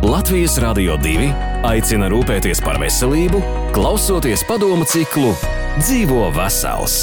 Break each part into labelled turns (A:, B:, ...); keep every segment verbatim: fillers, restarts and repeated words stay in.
A: Latvijas Radio divi aicina rūpēties par veselību, klausoties padomu ciklu Dzīvo vesels.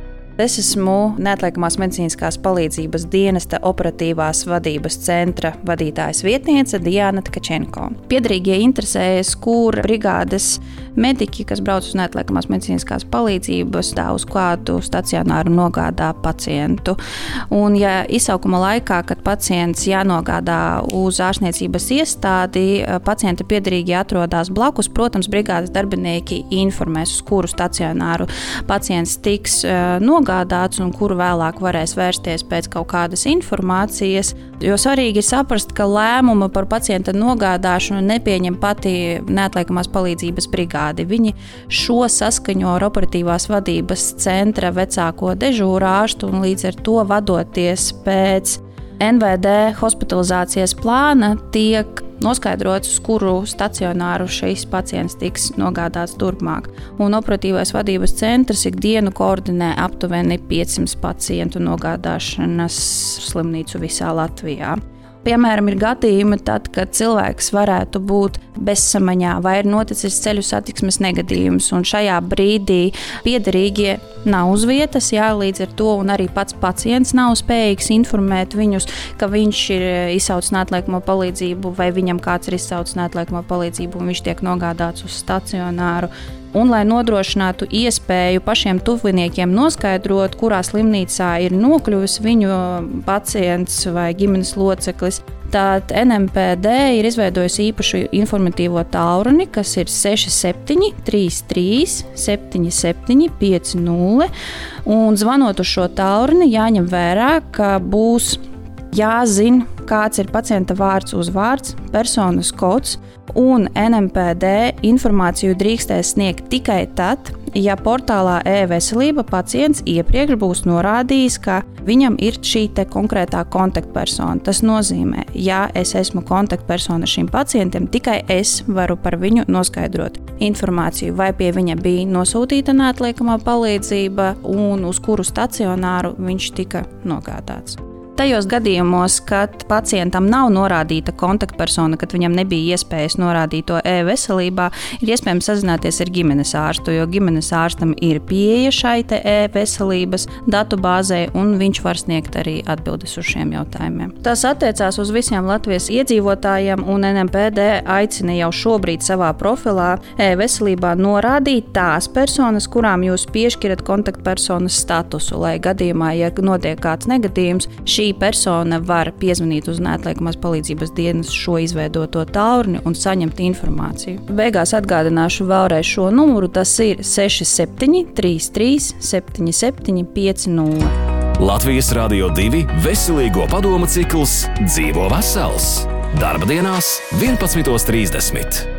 B: Es esmu Neatliekamās medicīniskās palīdzības dienesta operatīvās vadības centra vadītājas vietniece Diana Tkačenko. Piederīgie interesējas, kur brigādes mediķi, kas brauc uz neatliekamās medicīniskās palīdzības, tā uz kādu stacionāru nogādā pacientu. Un ja izsaukuma laikā, kad pacients jānogādā uz ārstniecības iestādi, pacienta piederīgie atrodas blakus, protams, brigādes darbinieki informēs, uz kuru stacionāru pacients tiks nogādāts un kuru vēlāk varēs vērsties pēc kaut kādas informācijas. Jo svarīgi ir saprast, ka lēmumu par pacienta nogādāšanu nepieņem pati neatliekamās palīdzības brigādi. Viņi šo saskaņo ar operatīvās vadības centra vecāko dežūrārstu un līdz ar to vadoties pēc N V D hospitalizācijas plāna tiek noskaidrots, uz kuru stacionāru šis pacients tiks nogādāts turpmāk. Un operatīvais vadības centrs ikdienu koordinē aptuveni piecsimt pacientu nogādāšanas slimnīcu visā Latvijā. Piemēram, ir gadījumi tad, kad cilvēks varētu būt bezsamaņā vai ir noticis ceļu satiksmes negadījums, un šajā brīdī piederīgie nav uz vietas, jā, līdz ar to, un arī pats pacients nav spējīgs informēt viņus, ka viņš ir izsaucis neatliekamo palīdzību vai viņam kāds ir izsaucis neatliekamo palīdzību un viņš tiek nogādāts uz stacionāru. Un, lai nodrošinātu iespēju pašiem tuviniekiem noskaidrot, kurā slimnīcā ir nokļuvis viņu pacients vai ģimenes loceklis, tad N M P D ir izveidojusi īpašu informatīvo tālruni, kas ir seši septiņi trīs trīs septiņi septiņi pieci nulle, un zvanot uz šo tālruni jāņem vērā, ka būs jāzina, kāds ir pacienta vārds, uzvārds, personas kods, un N M P D informāciju drīkstēs sniegt tikai tad, ja portālā e-veselība pacients iepriekš būs norādījis, ka viņam ir šī te konkrētā kontaktpersona. Tas nozīmē, ja es esmu kontaktpersona šim pacientam, tikai es varu par viņu noskaidrot informāciju, vai pie viņa bija nosūtīta neatliekamā palīdzība un uz kuru stacionāru viņš tika nogādāts. Tajos gadījumos, kad pacientam nav norādīta kontaktpersona, kad viņam nebija iespējas norādīt to e-veselībā, ir iespējams sazināties ar ģimenes ārstu, jo ģimenes ārstam ir pieeja šai te e-veselības datubāzei, un viņš var sniegt arī atbildes uz šiem jautājumiem. Tas attiecās uz visiem Latvijas iedzīvotājiem, un N M P D aicina jau šobrīd savā profilā e-veselībā norādīt tās personas, kurām jūs piešķirat kontaktpersonas statusu, lai gadījumā, ja notiek kāds negadījums, šī persona var piezvanīt uz neatliekamās palīdzības dienas šo izveidoto tālruni un saņemt informāciju. Beigās atgādināšu vēlreiz šo numuru, tas ir seši septiņi trīs trīs septiņi septiņi pieci nulle.
A: Latvijas Radio divi veselīgo padomu cikls Dzīvo vesels. Darba dienās vienpadsmit trīsdesmit.